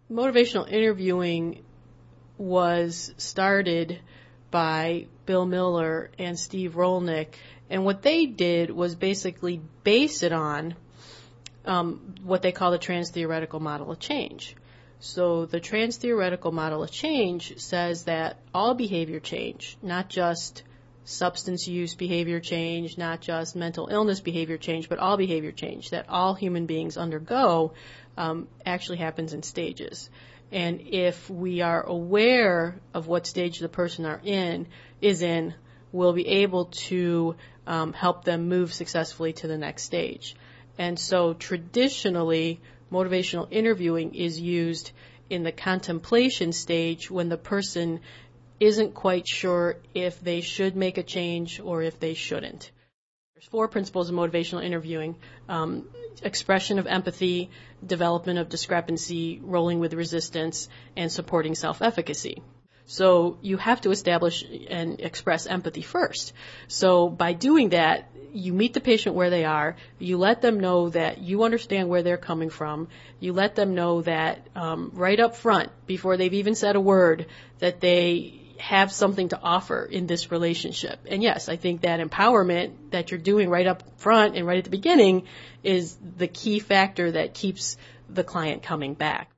Motivational interviewing was started by Bill Miller and Steve Rolnick, and what they did was basically base it on what they call the trans-theoretical model of change. So the trans-theoretical model of change says that all behavior change, not just substance use behavior change, not just mental illness behavior change, but all behavior change that all human beings undergo actually happens in stages. And if we are aware of what stage the person is in, we'll be able to help them move successfully to the next stage. And so traditionally, motivational interviewing is used in the contemplation stage when the person isn't quite sure if they should make a change or if they shouldn't. There's 4 principles of motivational interviewing: expression of empathy, development of discrepancy, rolling with resistance, and supporting self-efficacy. So you have to establish and express empathy first. So by doing that, you meet the patient where they are, you let them know that you understand where they're coming from, you let them know that right up front, before they've even said a word, that they have something to offer in this relationship. And yes, I think that empowerment that you're doing right up front and right at the beginning is the key factor that keeps the client coming back.